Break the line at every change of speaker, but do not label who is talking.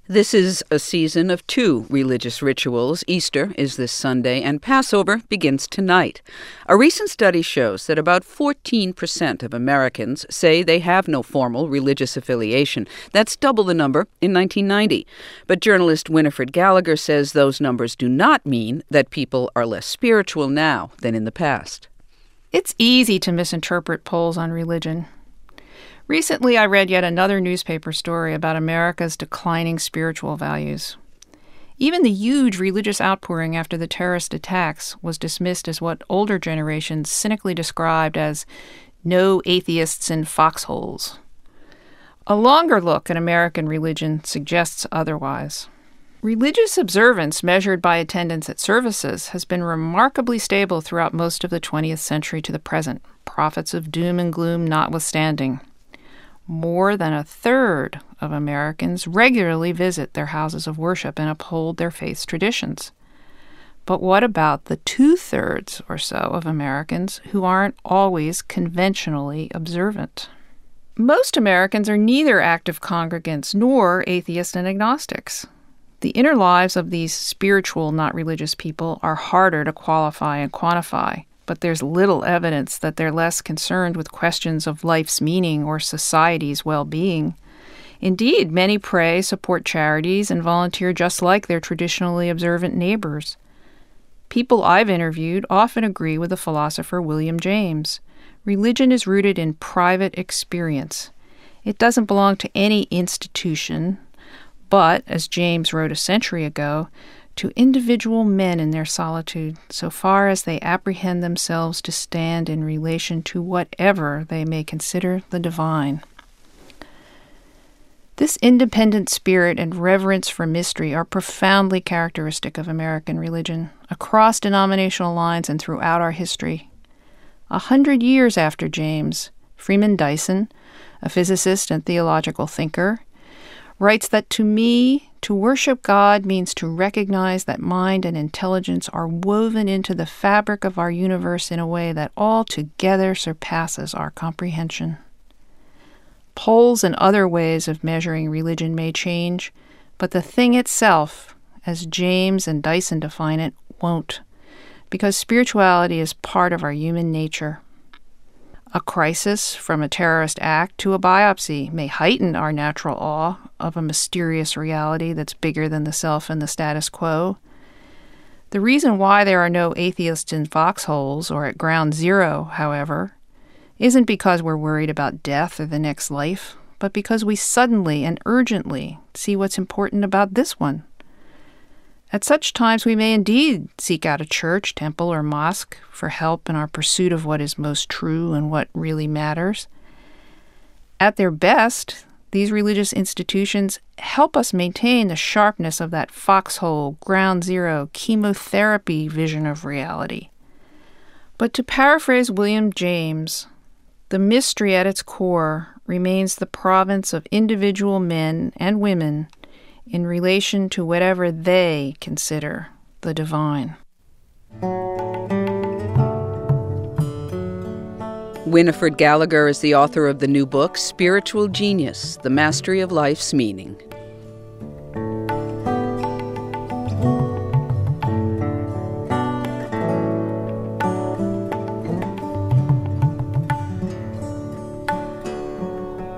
This is a season of two religious rituals. Easter is this Sunday, and Passover begins tonight. A recent study shows that about 14% of Americans say they have no formal religious affiliation. That's double the number in 1990. But journalist Winifred Gallagher says those numbers do not mean that people are less spiritual now than in the past.
It's easy to misinterpret polls on religion. Recently, I read yet another newspaper story about America's declining spiritual values. Even the huge religious outpouring after the terrorist attacks was dismissed as what older generations cynically described as no atheists in foxholes. A longer look at American religion suggests otherwise. Religious observance measured by attendance at services has been remarkably stable throughout most of the 20th century to the present, prophets of doom and gloom notwithstanding. More than a third of Americans regularly visit their houses of worship and uphold their faith's traditions. But what about the 2/3 or so of Americans who aren't always conventionally observant? Most Americans are neither active congregants nor atheists and agnostics. The inner lives of these spiritual, not religious people are harder to qualify and quantify. But there's little evidence that they're less concerned with questions of life's meaning or society's well-being. Indeed, many pray, support charities, and volunteer just like their traditionally observant neighbors. People I've interviewed often agree with the philosopher William James. Religion is rooted in private experience. It doesn't belong to any institution, but, as James wrote a century ago, to individual men in their solitude, so far as they apprehend themselves to stand in relation to whatever they may consider the divine. This independent spirit and reverence for mystery are profoundly characteristic of American religion, across denominational lines and throughout our history. 100 years after James, Freeman Dyson, a physicist and theological thinker, writes that to me, to worship God means to recognize that mind and intelligence are woven into the fabric of our universe in a way that altogether surpasses our comprehension. Polls and other ways of measuring religion may change, but the thing itself, as James and Dyson define it, won't, because spirituality is part of our human nature. A crisis, from a terrorist act to a biopsy, may heighten our natural awe of a mysterious reality that's bigger than the self and the status quo. The reason why there are no atheists in foxholes or at ground zero, however, isn't because we're worried about death or the next life, but because we suddenly and urgently see what's important about this one. At such times, we may indeed seek out a church, temple, or mosque for help in our pursuit of what is most true and what really matters. At their best, these religious institutions help us maintain the sharpness of that foxhole, ground zero, chemotherapy vision of reality. But to paraphrase William James, the mystery at its core remains the province of individual men and women in relation to whatever they consider the divine.
Winifred Gallagher is the author of the new book, Spiritual Genius: The Mastery of Life's Meaning.